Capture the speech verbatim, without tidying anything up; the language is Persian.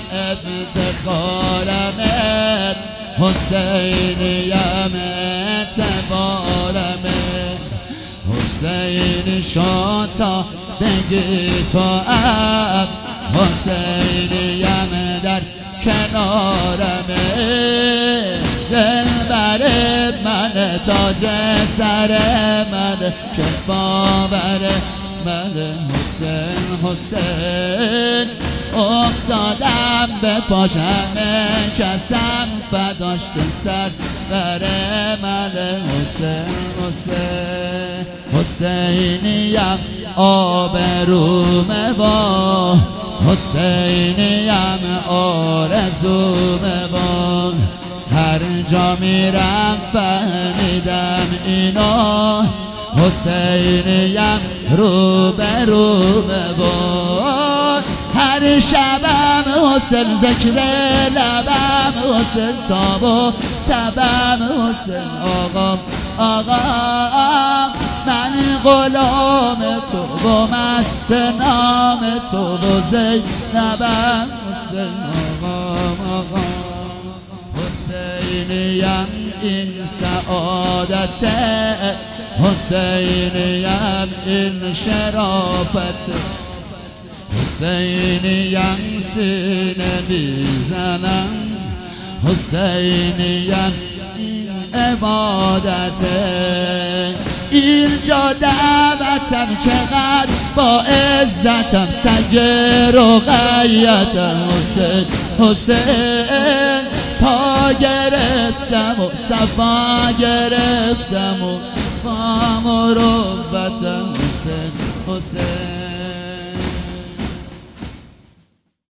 افتخارمه، حسینیم اعتبارمه. حسین شاتا بگی تو ام، حسینیم در کنارمه. دلبر من تاج سر من که باور من. حسین حسین افتادم به پاش همه کسم فداش که سر بر من. حسین حسین حسینیم آبرومه و حسینیم آرزومه و هر جا میرم فهمیدم اینا. حسینیم رو به رو به باد، هر شبم حسین ذکر لبم، حسین تاب و تبم، حسین آقام آقام. من غلام تو و مست نام تو و زینبم، حسین آقام آقام. حسینیم این سعادته، حسینیم این شرافت. حسینیم سینه میزنم، حسینیم این عبادته. اینجا دعوتم چقدر با عزتم، سنگ رقیتم. حسین حسین پا گرفتم و صفا گرفتم و با مروتم. حسین حسین